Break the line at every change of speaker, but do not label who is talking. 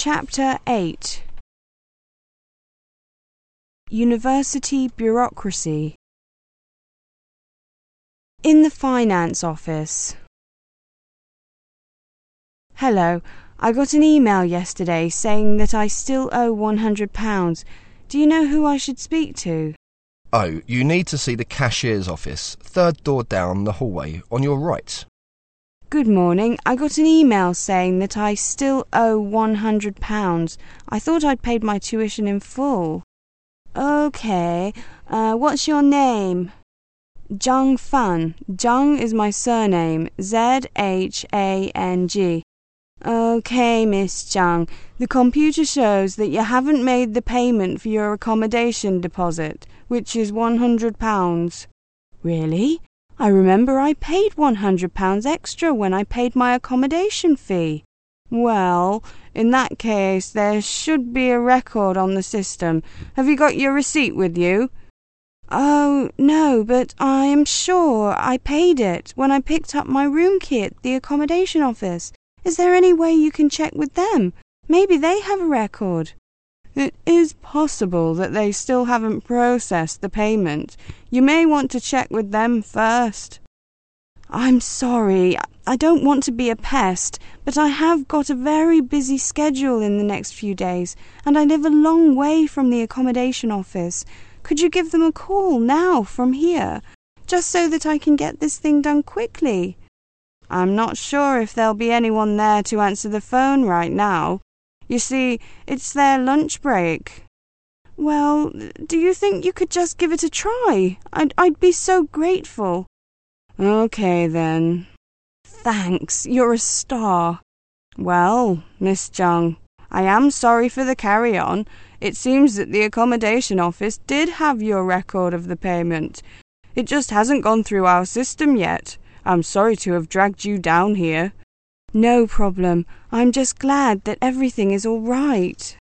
Chapter 8. University Bureaucracy. In the finance office. Hello, I got an email yesterday saying that I still owe £100. Do you know who I should speak to?
Oh, you need to see the cashier's office, third door down the hallway, on your right.
Good morning. I got an email saying that I still owe £100. I thought I'd paid my tuition in full. Okay, what's your name? Zhang Fan. Zhang is my surname, Z-H-A-N-G. Okay, Miss Zhang, the computer shows that you haven't made the payment for your accommodation deposit, which is £100. Really? I remember I paid £100 extra when I paid my accommodation fee. Well, in that case, there should be a record on the system. Have you got your receipt with you? Oh, no, but I am sure I paid it when I picked up my room key at the accommodation office. Is there any way you can check with them? Maybe they have a record. It is possible that they still haven't processed the payment. You may want to check with them first. I'm sorry, I don't want to be a pest, but I have got a very busy schedule in the next few days, and I live a long way from the accommodation office. Could you give them a call now from here, just so that I can get this thing done quickly? I'm not sure if there'll be anyone there to answer the phone right now. You see, it's their lunch break. Well, do you think you could just give it a try? I'd be so grateful. Okay, then. Thanks, you're a star. Well, Miss Zhang, I am sorry for the carry-on. It seems that the accommodation office did have your record of the payment. It just hasn't gone through our system yet. I'm sorry to have dragged you down here. No problem. I'm just glad that everything is all right.